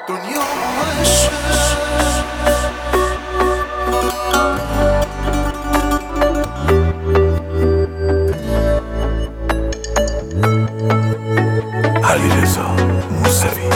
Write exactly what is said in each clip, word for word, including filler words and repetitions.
دنیا عشقه علیرضا موسوی.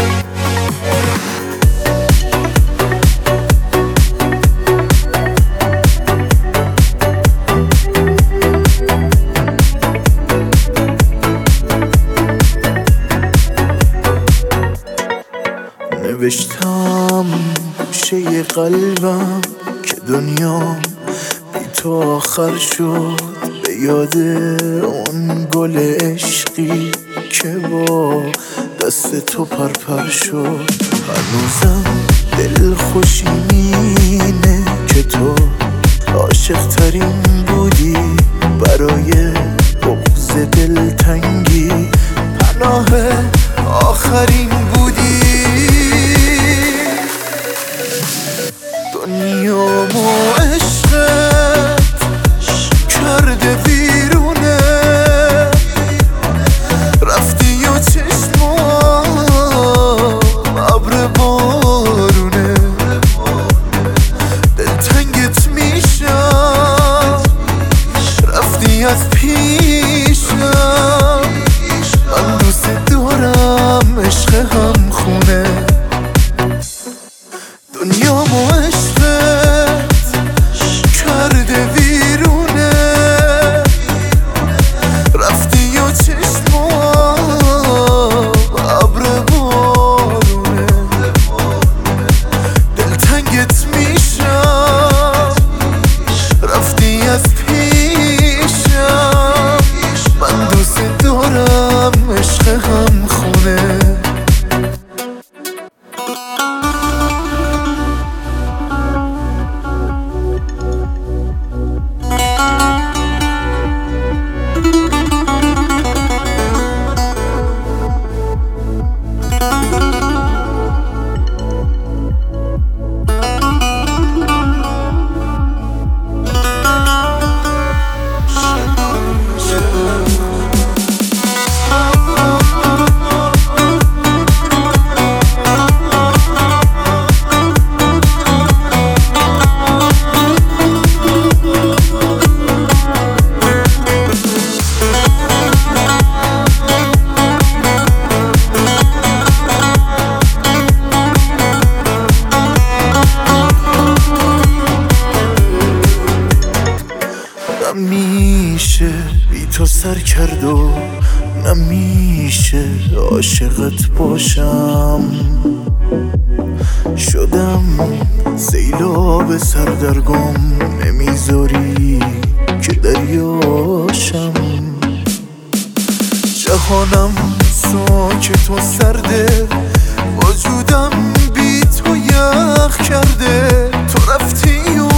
نوشتم گوشه قلبم که دنیا بی تو آخر شد، به یاد اون گل عشقی که با دست تو پرپر شد. هنوزم دل خوشی مینه که تو عاشق ترین بودی، برای بغض دلتنگی پناه آخرین بودی. دنیامو عشقت کرده ویرونه، رفتی و چشمام ابر بارونه، دلتنگت میشم رفتی از پیشم. من دوست دارم عشق هم خونه. دنیامو عشقت کرده ویرونه، رفتی و چشمام ابر بارونه، دلتنگت میشم رفتی از پیشم. من دوست دارم عشق هم خونه. نمیشه بی تو سر کرد و نمیشه عاشقت باشم. شدم سیلاب سردرگم، نمیذاری که دریاشم. جهانم ساکت و سرده، وجودم بی تو یخ کرده. تو رفتی و